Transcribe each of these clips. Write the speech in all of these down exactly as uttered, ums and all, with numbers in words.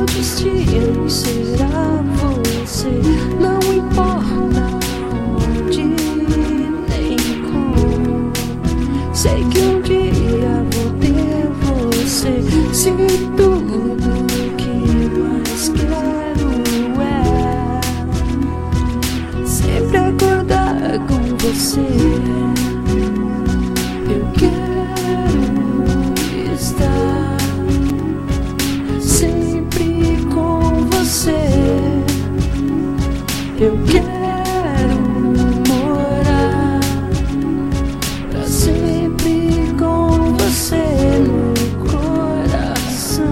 destino será você. Não importa onde nem como, sei que um dia vou ter você. Se tudo que mais quero é sempre acordar com você, eu quero estar sempre com você. Eu quero morar pra sempre com você no coração.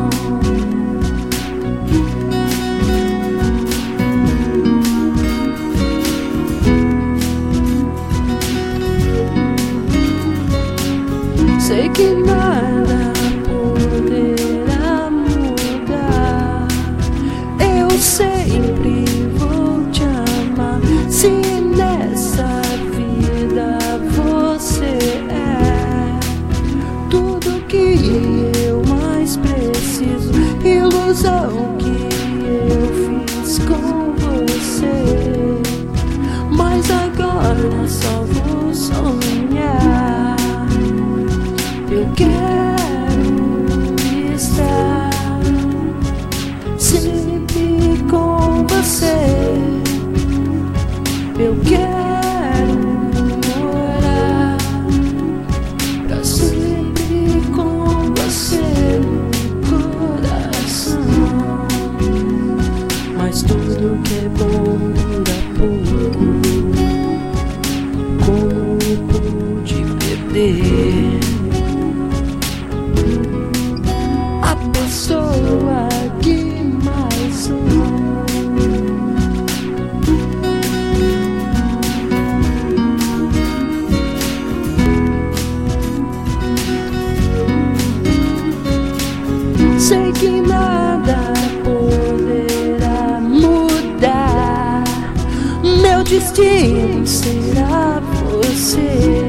Sei que nada poderá mudar, eu sempre vou te amar. Se nessa vida você é tudo que eu mais preciso, ilusão que eu fiz com você, mas agora só vou sonhar. Eu quero estar sempre com você. Eu quero morar pra sempre com você no coração. Mas tudo que é bom dura pouco, como pude perder a pessoa que mais amo. Sei que nada poderá mudar, meu destino será você.